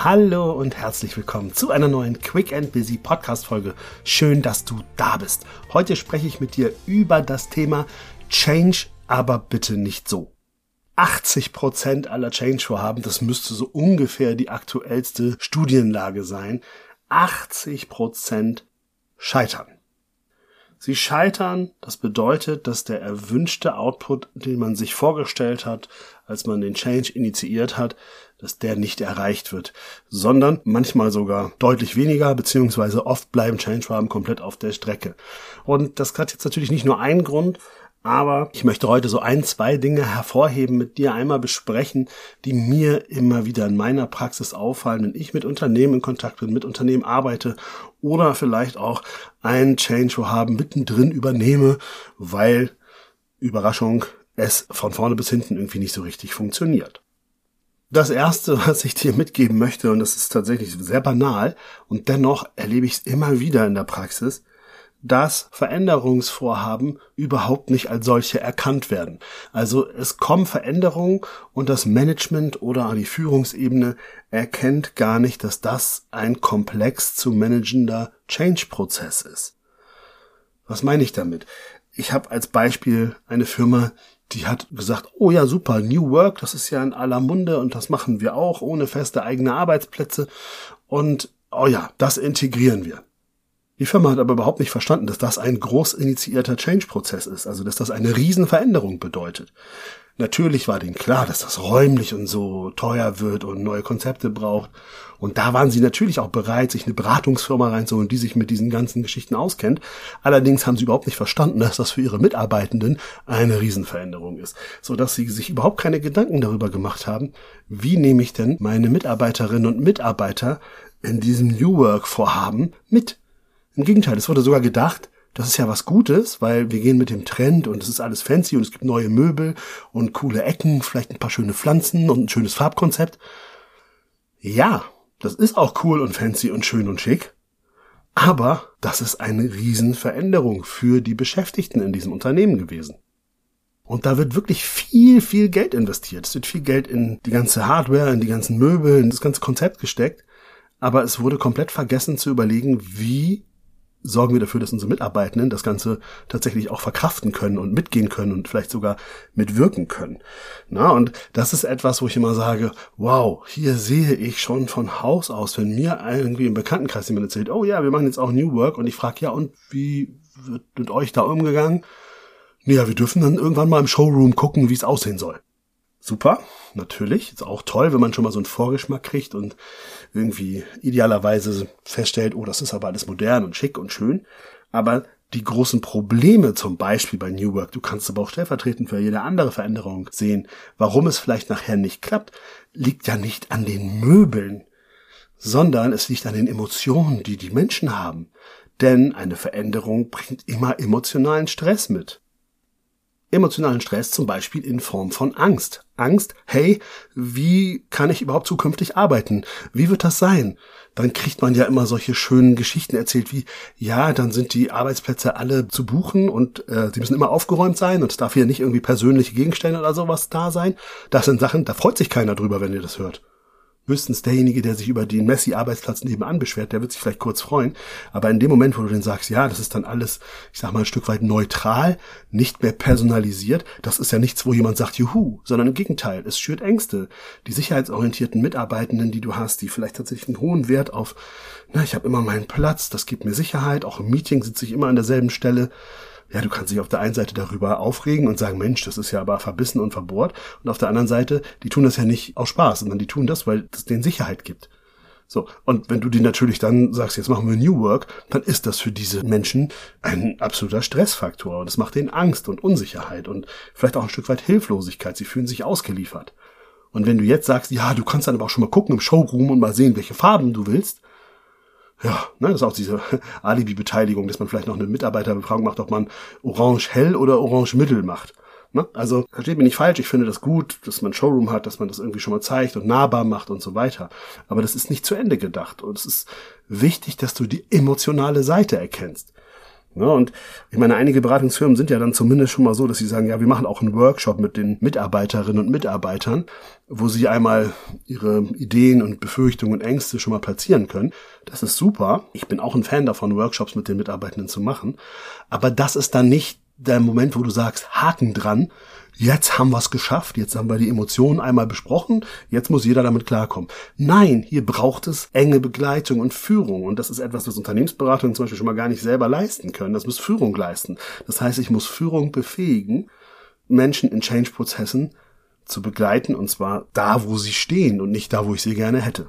Hallo und herzlich willkommen zu einer neuen Quick and Busy Podcast-Folge. Schön, dass du da bist. Heute spreche ich mit dir über das Thema Change, aber bitte nicht so. 80% aller Change-Vorhaben, das müsste so ungefähr die aktuellste Studienlage sein, 80% scheitern. Sie scheitern, das bedeutet, dass der erwünschte Output, den man sich vorgestellt hat, als man den Change initiiert hat, dass der nicht erreicht wird, sondern manchmal sogar deutlich weniger, beziehungsweise oft bleiben Change-Vorhaben komplett auf der Strecke. Und das hat jetzt natürlich nicht nur einen Grund, aber ich möchte heute so zwei Dinge hervorheben, mit dir einmal besprechen, die mir immer wieder in meiner Praxis auffallen, wenn ich mit Unternehmen in Kontakt bin, mit Unternehmen arbeite oder vielleicht auch ein Change-Vorhaben mittendrin übernehme, weil, Überraschung, es von vorne bis hinten irgendwie nicht so richtig funktioniert. Das Erste, was ich dir mitgeben möchte, und das ist tatsächlich sehr banal, und dennoch erlebe ich es immer wieder in der Praxis, dass Veränderungsvorhaben überhaupt nicht als solche erkannt werden. Also es kommen Veränderungen und das Management oder die Führungsebene erkennt gar nicht, dass das ein komplex zu managender Change-Prozess ist. Was meine ich damit? Ich habe als Beispiel eine Firma, die hat gesagt, oh ja, super, New Work, das ist ja in aller Munde und das machen wir auch ohne feste eigene Arbeitsplätze und oh ja, das integrieren wir. Die Firma hat aber überhaupt nicht verstanden, dass das ein groß initiierter Change-Prozess ist, also dass das eine Riesenveränderung bedeutet. Natürlich war denen klar, dass das räumlich und so teuer wird und neue Konzepte braucht. Und da waren sie natürlich auch bereit, sich eine Beratungsfirma reinzuholen, die sich mit diesen ganzen Geschichten auskennt. Allerdings haben sie überhaupt nicht verstanden, dass das für ihre Mitarbeitenden eine Riesenveränderung ist, sodass sie sich überhaupt keine Gedanken darüber gemacht haben, wie nehme ich denn meine Mitarbeiterinnen und Mitarbeiter in diesem New Work-Vorhaben mit. Im Gegenteil, es wurde sogar gedacht, das ist ja was Gutes, weil wir gehen mit dem Trend und es ist alles fancy und es gibt neue Möbel und coole Ecken, vielleicht ein paar schöne Pflanzen und ein schönes Farbkonzept. Ja, das ist auch cool und fancy und schön und schick, aber das ist eine Riesenveränderung für die Beschäftigten in diesem Unternehmen gewesen. Und da wird wirklich viel, viel Geld investiert. Es wird viel Geld in die ganze Hardware, in die ganzen Möbel, in das ganze Konzept gesteckt, aber es wurde komplett vergessen zu überlegen, wie sorgen wir dafür, dass unsere Mitarbeitenden das Ganze tatsächlich auch verkraften können und mitgehen können und vielleicht sogar mitwirken können. Na, und das ist etwas, wo ich immer sage, wow, hier sehe ich schon von Haus aus, wenn mir irgendwie im Bekanntenkreis jemand erzählt, oh ja, wir machen jetzt auch New Work und ich frage, ja, und wie wird mit euch da umgegangen? Ja, wir dürfen dann irgendwann mal im Showroom gucken, wie es aussehen soll. Super, natürlich, ist auch toll, wenn man schon mal so einen Vorgeschmack kriegt und irgendwie idealerweise feststellt, oh, das ist aber alles modern und schick und schön. Aber die großen Probleme zum Beispiel bei New Work, du kannst aber auch stellvertretend für jede andere Veränderung sehen, warum es vielleicht nachher nicht klappt, liegt ja nicht an den Möbeln, sondern es liegt an den Emotionen, die die Menschen haben. Denn eine Veränderung bringt immer emotionalen Stress mit. Emotionalen Stress zum Beispiel in Form von Angst. Angst, hey, wie kann ich überhaupt zukünftig arbeiten? Wie wird das sein? Dann kriegt man ja immer solche schönen Geschichten erzählt wie, ja, dann sind die Arbeitsplätze alle zu buchen und sie müssen immer aufgeräumt sein und es darf hier nicht irgendwie persönliche Gegenstände oder sowas da sein. Das sind Sachen, da freut sich keiner drüber, wenn ihr das hört. Höchstens derjenige, der sich über den Messi-Arbeitsplatz nebenan beschwert, der wird sich vielleicht kurz freuen. Aber in dem Moment, wo du dann sagst, ja, das ist dann alles, ich sag mal, ein Stück weit neutral, nicht mehr personalisiert, das ist ja nichts, wo jemand sagt, juhu, sondern im Gegenteil, es schürt Ängste. Die sicherheitsorientierten Mitarbeitenden, die du hast, die vielleicht tatsächlich einen hohen Wert auf, ich habe immer meinen Platz, das gibt mir Sicherheit, auch im Meeting sitze ich immer an derselben Stelle. Ja, du kannst dich auf der einen Seite darüber aufregen und sagen, Mensch, das ist ja aber verbissen und verbohrt. Und auf der anderen Seite, die tun das ja nicht aus Spaß, sondern die tun das, weil es denen Sicherheit gibt. So, und wenn du die natürlich dann sagst, jetzt machen wir New Work, dann ist das für diese Menschen ein absoluter Stressfaktor. Und es macht denen Angst und Unsicherheit und vielleicht auch ein Stück weit Hilflosigkeit. Sie fühlen sich ausgeliefert. Und wenn du jetzt sagst, ja, du kannst dann aber auch schon mal gucken im Showroom und mal sehen, welche Farben du willst, ja, das ist auch diese Alibi-Beteiligung, dass man vielleicht noch eine Mitarbeiterbefragung macht, ob man orange hell oder orange mittel macht. Also, versteht mich nicht falsch, ich finde das gut, dass man Showroom hat, dass man das irgendwie schon mal zeigt und nahbar macht und so weiter. Aber das ist nicht zu Ende gedacht. Und es ist wichtig, dass du die emotionale Seite erkennst. Ja, und ich meine, einige Beratungsfirmen sind ja dann zumindest schon mal so, dass sie sagen, ja, wir machen auch einen Workshop mit den Mitarbeiterinnen und Mitarbeitern, wo sie einmal ihre Ideen und Befürchtungen und Ängste schon mal platzieren können. Das ist super. Ich bin auch ein Fan davon, Workshops mit den Mitarbeitenden zu machen. Aber das ist dann nicht der Moment, wo du sagst, Haken dran, jetzt haben wir es geschafft, jetzt haben wir die Emotionen einmal besprochen, jetzt muss jeder damit klarkommen. Nein, hier braucht es enge Begleitung und Führung. Und das ist etwas, was Unternehmensberatungen zum Beispiel schon mal gar nicht selber leisten können. Das muss Führung leisten. Das heißt, ich muss Führung befähigen, Menschen in Change-Prozessen zu begleiten, und zwar da, wo sie stehen und nicht da, wo ich sie gerne hätte.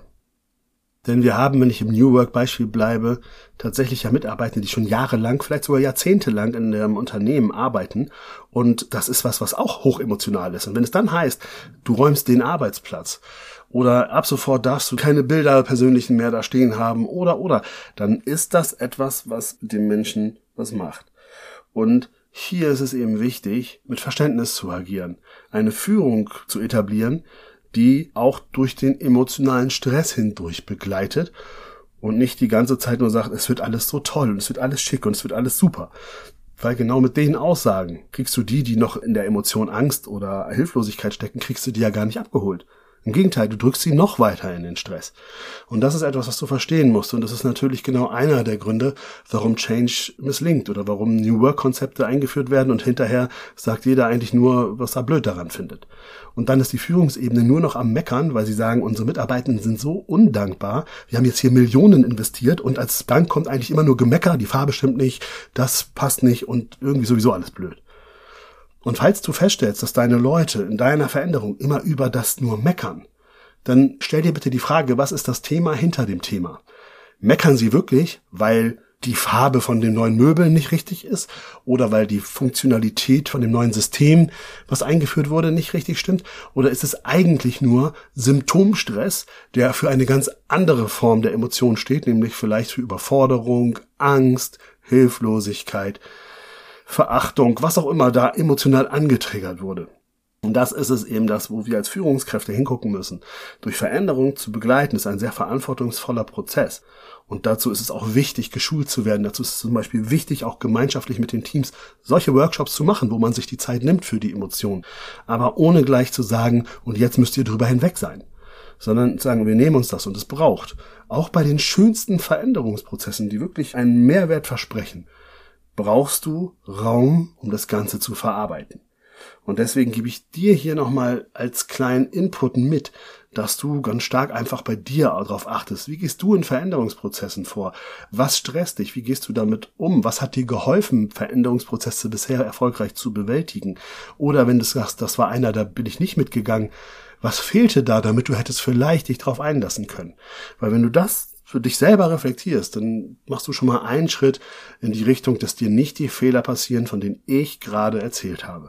Denn wir haben, wenn ich im New Work-Beispiel bleibe, tatsächlich ja Mitarbeitende, die schon jahrelang, vielleicht sogar jahrzehntelang in einem Unternehmen arbeiten. Und das ist was auch hochemotional ist. Und wenn es dann heißt, du räumst den Arbeitsplatz oder ab sofort darfst du keine Bilder persönlichen mehr da stehen haben oder, dann ist das etwas, was dem Menschen was macht. Und hier ist es eben wichtig, mit Verständnis zu agieren, eine Führung zu etablieren, die auch durch den emotionalen Stress hindurch begleitet und nicht die ganze Zeit nur sagt, es wird alles so toll und es wird alles schick und es wird alles super. Weil genau mit den Aussagen kriegst du die noch in der Emotion Angst oder Hilflosigkeit stecken, kriegst du die ja gar nicht abgeholt. Im Gegenteil, du drückst sie noch weiter in den Stress. Und das ist etwas, was du verstehen musst. Und das ist natürlich genau einer der Gründe, warum Change misslingt oder warum New Work-Konzepte eingeführt werden und hinterher sagt jeder eigentlich nur, was er blöd daran findet. Und dann ist die Führungsebene nur noch am Meckern, weil sie sagen, unsere Mitarbeitenden sind so undankbar. Wir haben jetzt hier Millionen investiert und als Dank kommt eigentlich immer nur Gemecker, die Farbe stimmt nicht, das passt nicht und irgendwie sowieso alles blöd. Und falls du feststellst, dass deine Leute in deiner Veränderung immer über das nur meckern, dann stell dir bitte die Frage, was ist das Thema hinter dem Thema? Meckern sie wirklich, weil die Farbe von den neuen Möbeln nicht richtig ist oder weil die Funktionalität von dem neuen System, was eingeführt wurde, nicht richtig stimmt? Oder ist es eigentlich nur Symptomstress, der für eine ganz andere Form der Emotion steht, nämlich vielleicht für Überforderung, Angst, Hilflosigkeit, Verachtung, was auch immer da emotional angetriggert wurde. Und das ist es eben das, wo wir als Führungskräfte hingucken müssen. Durch Veränderung zu begleiten, ist ein sehr verantwortungsvoller Prozess. Und dazu ist es auch wichtig, geschult zu werden. Dazu ist es zum Beispiel wichtig, auch gemeinschaftlich mit den Teams solche Workshops zu machen, wo man sich die Zeit nimmt für die Emotionen. Aber ohne gleich zu sagen, und jetzt müsst ihr drüber hinweg sein. Sondern sagen, wir nehmen uns das und es braucht. Auch bei den schönsten Veränderungsprozessen, die wirklich einen Mehrwert versprechen, brauchst du Raum, um das Ganze zu verarbeiten. Und deswegen gebe ich dir hier nochmal als kleinen Input mit, dass du ganz stark einfach bei dir darauf achtest. Wie gehst du in Veränderungsprozessen vor? Was stresst dich? Wie gehst du damit um? Was hat dir geholfen, Veränderungsprozesse bisher erfolgreich zu bewältigen? Oder wenn du sagst, das war einer, da bin ich nicht mitgegangen, was fehlte da, damit du hättest vielleicht dich drauf einlassen können? Weil wenn du das für dich selber reflektierst, dann machst du schon mal einen Schritt in die Richtung, dass dir nicht die Fehler passieren, von denen ich gerade erzählt habe.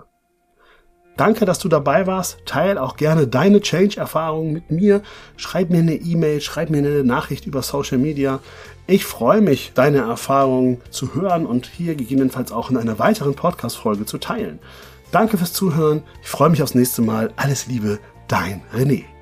Danke, dass du dabei warst. Teil auch gerne deine Change-Erfahrungen mit mir. Schreib mir eine E-Mail, schreib mir eine Nachricht über Social Media. Ich freue mich, deine Erfahrungen zu hören und hier gegebenenfalls auch in einer weiteren Podcast-Folge zu teilen. Danke fürs Zuhören. Ich freue mich aufs nächste Mal. Alles Liebe, dein René.